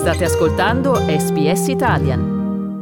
State ascoltando SBS Italian.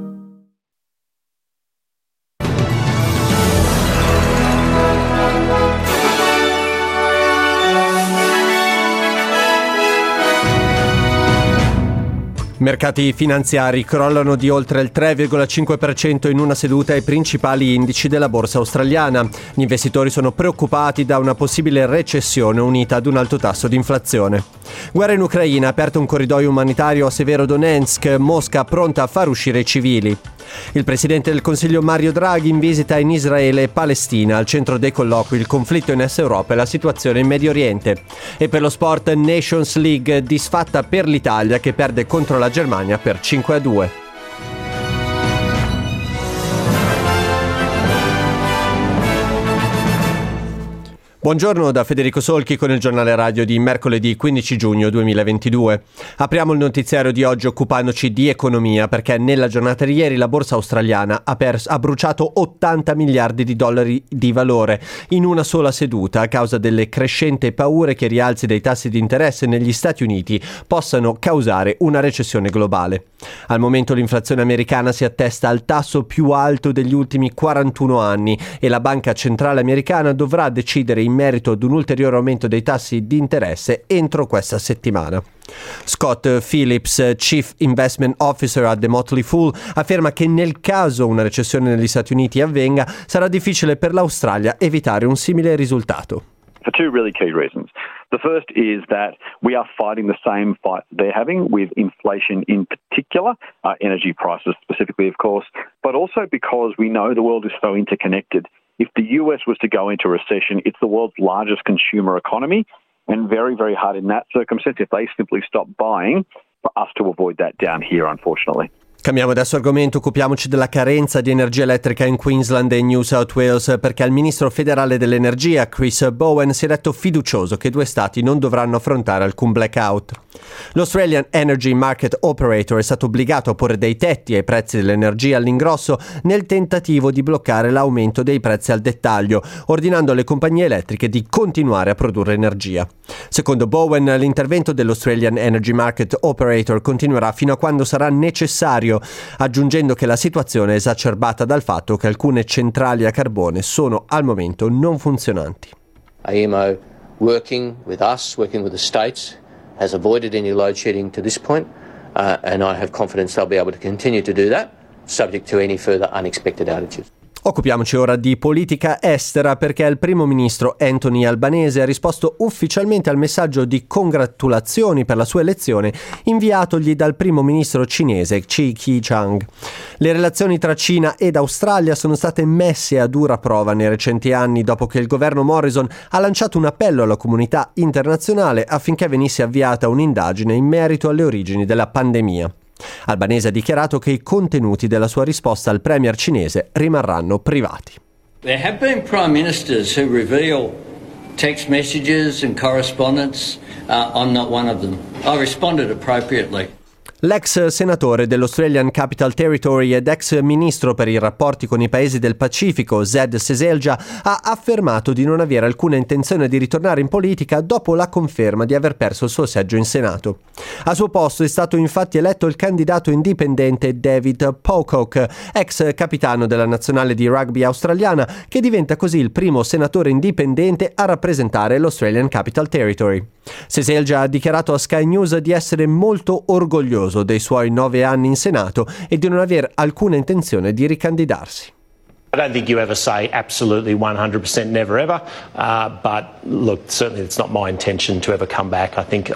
Mercati finanziari crollano di oltre il 3,5% in una seduta ai principali indici della borsa australiana. Gli investitori sono preoccupati da una possibile recessione unita ad un alto tasso di inflazione. Guerra in Ucraina, aperto un corridoio umanitario a Severodonetsk, Mosca pronta a far uscire i civili. Il presidente del Consiglio Mario Draghi in visita in Israele e Palestina, al centro dei colloqui il conflitto in Est Europa e la situazione in Medio Oriente. E per lo sport, Nations League disfatta per l'Italia che perde contro la Germania per 5-2. Buongiorno da Federico Solchi con il giornale radio di mercoledì 15 giugno 2022. Apriamo il notiziario di oggi occupandoci di economia perché nella giornata di ieri la borsa australiana ha bruciato 80 miliardi di dollari di valore in una sola seduta a causa delle crescenti paure che i rialzi dei tassi di interesse negli Stati Uniti possano causare una recessione globale. Al momento l'inflazione americana si attesta al tasso più alto degli ultimi 41 anni e la Banca Centrale Americana dovrà decidere in merito ad un ulteriore aumento dei tassi di interesse entro questa settimana. Scott Phillips, Chief Investment Officer a The Motley Fool, afferma che nel caso una recessione negli Stati Uniti avvenga, sarà difficile per l'Australia evitare un simile risultato. For two really key reasons. The first is that we are fighting the same fight they're having with inflation in particular, energy prices specifically, of course, but also because we know the world is so interconnected. If the US was to go into recession, it's the world's largest consumer economy, and very, very hard in that circumstance if they simply stop buying for us to avoid that down here, unfortunately. Cambiamo adesso argomento, occupiamoci della carenza di energia elettrica in Queensland e New South Wales perché il ministro federale dell'energia Chris Bowen si è detto fiducioso che due stati non dovranno affrontare alcun blackout. L'Australian Energy Market Operator è stato obbligato a porre dei tetti ai prezzi dell'energia all'ingrosso nel tentativo di bloccare l'aumento dei prezzi al dettaglio, ordinando alle compagnie elettriche di continuare a produrre energia. Secondo Bowen, l'intervento dell'Australian Energy Market Operator continuerà fino a quando sarà necessario, aggiungendo che la situazione è esacerbata dal fatto che alcune centrali a carbone sono al momento non funzionanti. AEMO working with the states has avoided any load shedding to this point and I have confidence they'll be able to continue to do that subject to any further unexpected outages. Occupiamoci ora di politica estera perché il primo ministro Anthony Albanese ha risposto ufficialmente al messaggio di congratulazioni per la sua elezione inviatogli dal primo ministro cinese Xi Jinping. Le relazioni tra Cina ed Australia sono state messe a dura prova nei recenti anni dopo che il governo Morrison ha lanciato un appello alla comunità internazionale affinché venisse avviata un'indagine in merito alle origini della pandemia. Albanese ha dichiarato che i contenuti della sua risposta al premier cinese rimarranno privati. There have been prime ministers who reveal text messages and correspondence. I'm not one of them. I responded appropriately. L'ex senatore dell'Australian Capital Territory ed ex ministro per i rapporti con i paesi del Pacifico, Zed Seselja, ha affermato di non avere alcuna intenzione di ritornare in politica dopo la conferma di aver perso il suo seggio in Senato. Al suo posto è stato infatti eletto il candidato indipendente David Pocock, ex capitano della nazionale di rugby australiana, che diventa così il primo senatore indipendente a rappresentare l'Australian Capital Territory. Seselja ha dichiarato a Sky News di essere molto orgoglioso dei suoi 9 anni in Senato e di non aver alcuna intenzione di ricandidarsi. I don't think you ever say absolutely 100% never ever, but look, certainly it's not my intention to ever come back. I think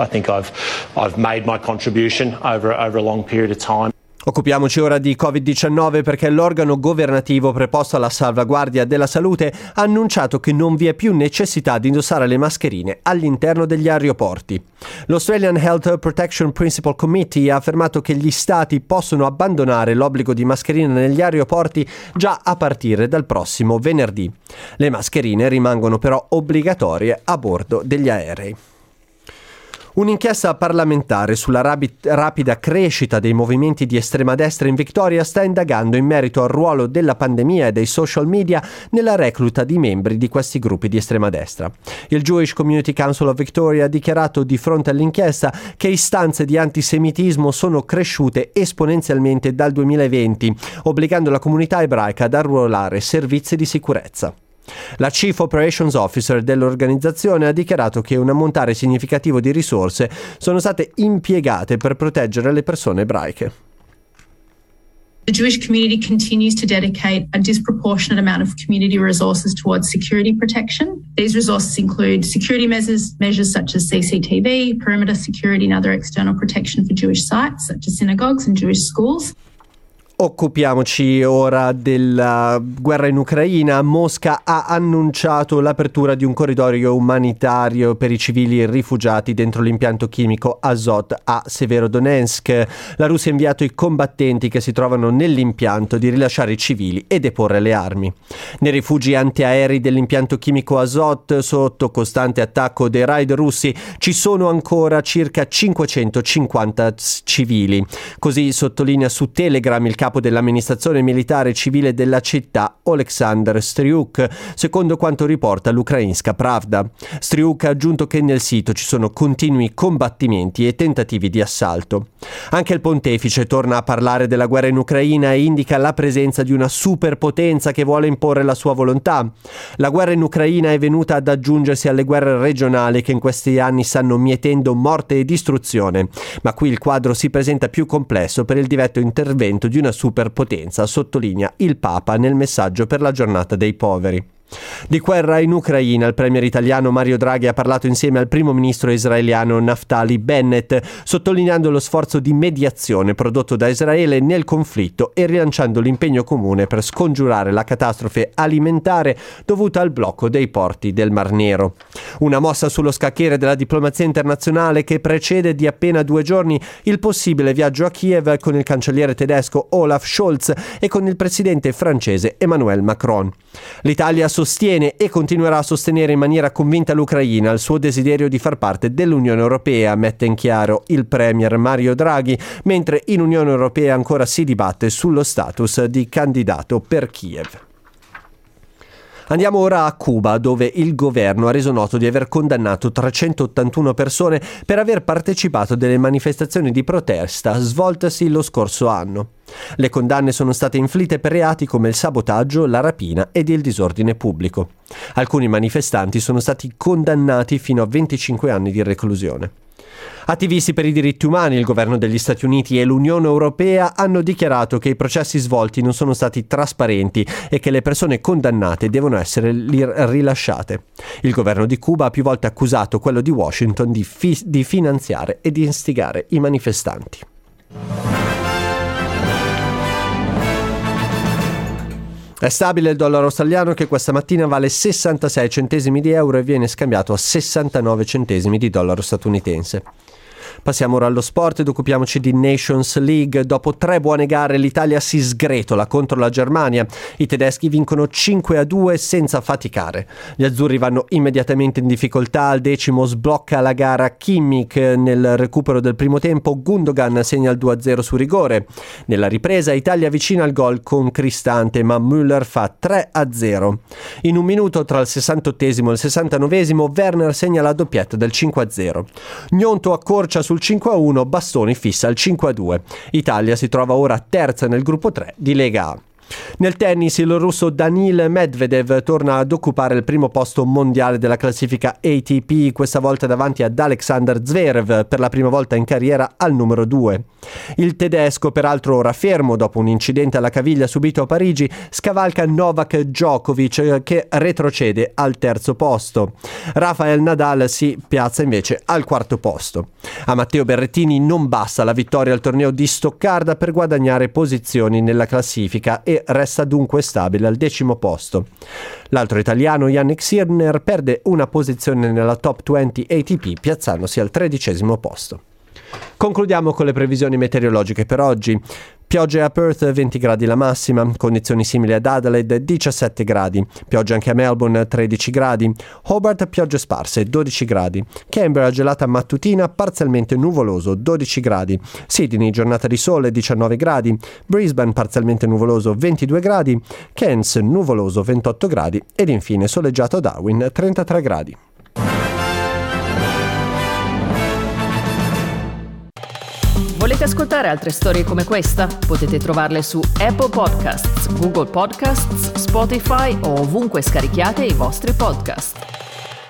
I've made my contribution over a long period of time. Occupiamoci ora di Covid-19 perché l'organo governativo preposto alla salvaguardia della salute ha annunciato che non vi è più necessità di indossare le mascherine all'interno degli aeroporti. L'Australian Health Protection Principal Committee ha affermato che gli stati possono abbandonare l'obbligo di mascherine negli aeroporti già a partire dal prossimo venerdì. Le mascherine rimangono però obbligatorie a bordo degli aerei. Un'inchiesta parlamentare sulla rapida crescita dei movimenti di estrema destra in Victoria sta indagando in merito al ruolo della pandemia e dei social media nella recluta di membri di questi gruppi di estrema destra. Il Jewish Community Council of Victoria ha dichiarato di fronte all'inchiesta che istanze di antisemitismo sono cresciute esponenzialmente dal 2020, obbligando la comunità ebraica ad arruolare servizi di sicurezza. La Chief Operations Officer dell'organizzazione ha dichiarato che un ammontare significativo di risorse sono state impiegate per proteggere le persone ebraiche. The Jewish community continues to dedicate a disproportionate amount of community resources towards security protection. These resources include security measures such as CCTV, perimeter security and other external protection for Jewish sites such as synagogues and Jewish schools. Occupiamoci ora della guerra in Ucraina. Mosca ha annunciato l'apertura di un corridoio umanitario per i civili rifugiati dentro l'impianto chimico Azot a Severodonetsk. La Russia ha inviato i combattenti che si trovano nell'impianto di rilasciare i civili e deporre le armi. Nei rifugi antiaerei dell'impianto chimico Azot, sotto costante attacco dei raid russi, ci sono ancora circa 550 civili. Così sottolinea su Telegram il capo dell'amministrazione militare civile della città, Oleksandr Striuk, secondo quanto riporta l'Ukrainska Pravda. Striuk ha aggiunto che nel sito ci sono continui combattimenti e tentativi di assalto. Anche il pontefice torna a parlare della guerra in Ucraina e indica la presenza di una superpotenza che vuole imporre la sua volontà. La guerra in Ucraina è venuta ad aggiungersi alle guerre regionali che in questi anni stanno mietendo morte e distruzione, ma qui il quadro si presenta più complesso per il diretto intervento di una superpotenza, sottolinea il Papa nel messaggio per la giornata dei poveri. Di guerra in Ucraina il premier italiano Mario Draghi ha parlato insieme al primo ministro israeliano Naftali Bennett, sottolineando lo sforzo di mediazione prodotto da Israele nel conflitto e rilanciando l'impegno comune per scongiurare la catastrofe alimentare dovuta al blocco dei porti del Mar Nero. Una mossa sullo scacchiere della diplomazia internazionale che precede di appena 2 giorni il possibile viaggio a Kiev con il cancelliere tedesco Olaf Scholz e con il presidente francese Emmanuel Macron. L'Italia sostiene e continuerà a sostenere in maniera convinta l'Ucraina, il suo desiderio di far parte dell'Unione Europea, mette in chiaro il premier Mario Draghi, mentre in Unione Europea ancora si dibatte sullo status di candidato per Kiev. Andiamo ora a Cuba, dove il governo ha reso noto di aver condannato 381 persone per aver partecipato delle manifestazioni di protesta svoltasi lo scorso anno. Le condanne sono state inflitte per reati come il sabotaggio, la rapina ed il disordine pubblico. Alcuni manifestanti sono stati condannati fino a 25 anni di reclusione. Attivisti per i diritti umani, il governo degli Stati Uniti e l'Unione Europea hanno dichiarato che i processi svolti non sono stati trasparenti e che le persone condannate devono essere rilasciate. Il governo di Cuba ha più volte accusato quello di Washington di finanziare e di istigare i manifestanti. È stabile il dollaro australiano che questa mattina vale 66 centesimi di euro e viene scambiato a 69 centesimi di dollaro statunitense. Passiamo ora allo sport ed occupiamoci di Nations League. Dopo 3 buone gare l'Italia si sgretola contro la Germania. I tedeschi vincono 5-2 senza faticare. Gli azzurri vanno immediatamente in difficoltà. Al 10° sblocca la gara Kimmich. Nel recupero del primo tempo Gundogan segna il 2-0 su rigore. Nella ripresa Italia vicina al gol con Cristante, ma Müller fa 3-0. In un minuto tra il 68° e il 69° Werner segna la doppietta del 5-0. Gnonto accorcia sul 5-1, Bastoni fissa il 5-2. Italia si trova ora terza nel gruppo 3 di Lega A. Nel tennis il russo Danil Medvedev torna ad occupare il primo posto mondiale della classifica ATP, questa volta davanti ad Alexander Zverev, per la prima volta in carriera al numero 2. Il tedesco, peraltro ora fermo dopo un incidente alla caviglia subito a Parigi, scavalca Novak Djokovic che retrocede al 3° posto. Rafael Nadal si piazza invece al 4° posto. A Matteo Berrettini non basta la vittoria al torneo di Stoccarda per guadagnare posizioni nella classifica e resta dunque stabile al 10° posto. L'altro italiano, Jannik Sinner, perde una posizione nella top 20 ATP piazzandosi al 13° posto. Concludiamo con le previsioni meteorologiche per oggi. Piogge a Perth, 20 gradi la massima, condizioni simili ad Adelaide, 17 gradi, pioggia anche a Melbourne, 13 gradi, Hobart piogge sparse, 12 gradi, Canberra gelata mattutina, parzialmente nuvoloso, 12 gradi, Sydney giornata di sole, 19 gradi, Brisbane parzialmente nuvoloso, 22 gradi, Cairns nuvoloso, 28 gradi ed infine soleggiato a Darwin, 33 gradi. Volete ascoltare altre storie come questa? Potete trovarle su Apple Podcasts, Google Podcasts, Spotify o ovunque scarichiate i vostri podcast.